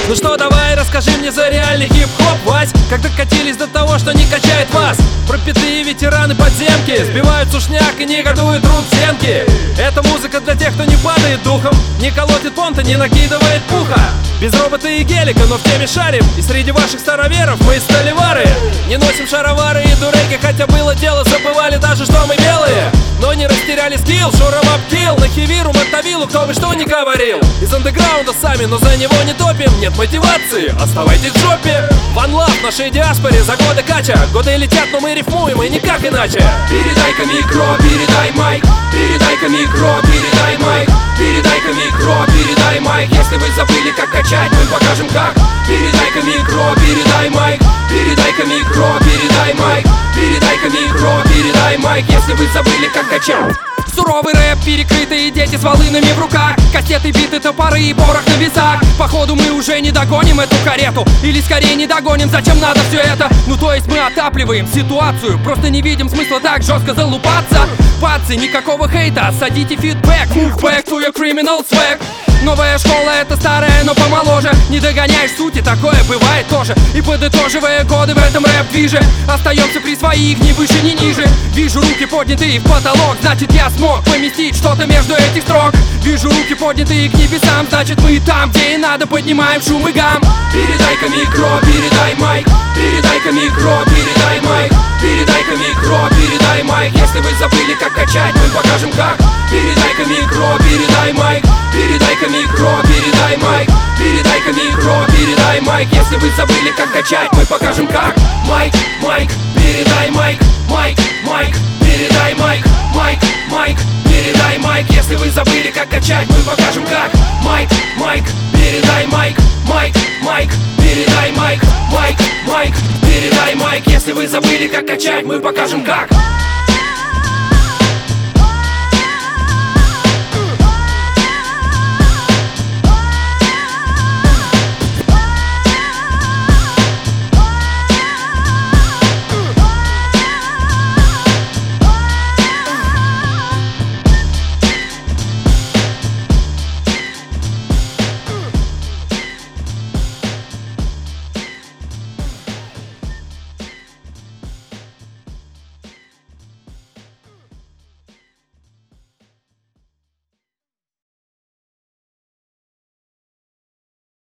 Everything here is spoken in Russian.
Ну что, давай, расскажи мне за реальный хип-хоп, Вась. Как докатились до того, что не качает вас. Пропитые ветераны подземки сбивают сушняк и негодуют труд стенки. Это музыка для тех, кто не падает духом, не колотит понта, не накидывает пуха. Без робота и гелика, но в теме шарим. И среди ваших староверов мы сталевары. Не носим шаровары и дуреки, хотя было дело, забывали даже, что мы белые. Но не растеряли скилл, шуровап килл. На хивиру, мотовилу, кто бы что ни говорил. Из андеграунда сами, но за него не топим. Нет мотивации, оставайтесь в жопе. One Love нашей диаспоре за годы кача. Годы летят, но мы рифмуем и никак иначе. Передай-ка микро, передай майк. Передай-ка микро, передай майк. Передай-ка микро, передай майк. Если вы забыли, как качать, мы покажем как. Передай-ка микро, передай майк. Передай-ка микро, передай майк. Передай-ка микро, передай майк. Если вы забыли, как качать. Суровый рэп, перекрытые дети с волынами в руках. Кассеты, биты, топоры и порох на весах. Походу мы уже не догоним эту карету. Или скорее не догоним, зачем надо все это? Ну то есть мы отапливаем ситуацию. Просто не видим смысла так жестко залупаться. Пацы, никакого хейта, садите фидбэк. Move back to your criminal swag. Новая школа — это старая, но помоложе. Не догоняешь сути, такое бывает тоже. И подытоживая годы в этом рэп-движе, остаемся при своих, ни выше, ни ниже. Вижу руки поднятые в потолок, значит я смог поместить что-то между этих строк. Вижу руки поднятые к небесам, значит мы там, где и надо, поднимаем шум и гам. Передай-ка микро, передай майк. Передай-ка микро, передай майк. Передай-ка микро, передай майк. Если вы забыли, как качать, мы покажем как. Передай-ка микро, передай майк. Передай-ка микро, передай майк. Передай-ка микро, передай майк. Если вы забыли, как качать, мы покажем как. Майк, майк, передай майк. Майк, майк, передай майк. Майк, майк, передай майк. Если вы забыли, как качать, мы покажем как. Майк, майк, передай майк. Майк, майк, передай майк. Майк, майк, передай майк. Если вы забыли, как качать, мы покажем как.